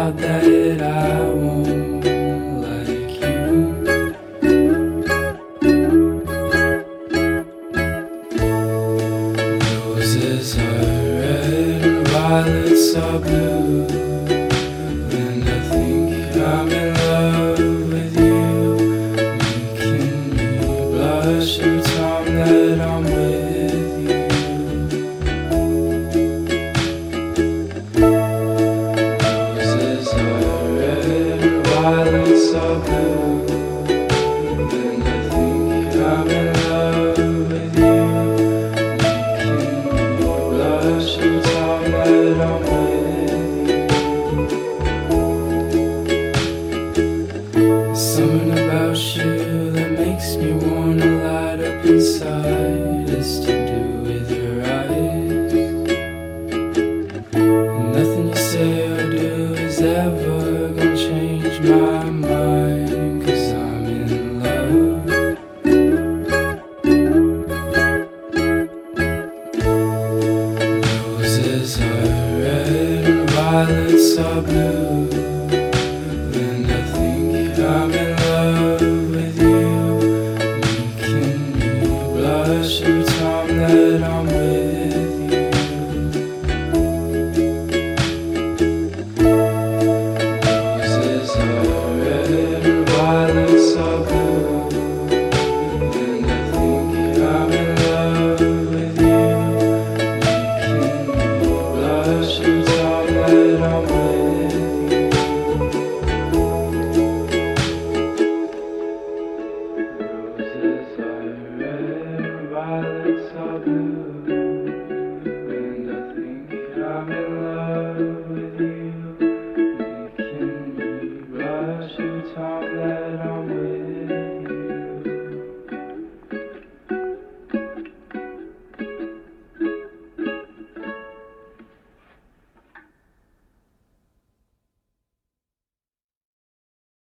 out that I won't like you. Roses are red and violets are blue, and I think I'm in love with you, making me blush every time that I'm with you. Roses are red and violets are blue, and I think I'm in love with you, blush every time that I'm with you. There's something about you that makes me wanna light up inside. It's to do with your eyes. And nothing you say or do is ever gonna change my mind, 'cause I'm in love. Roses are red and violets are blue,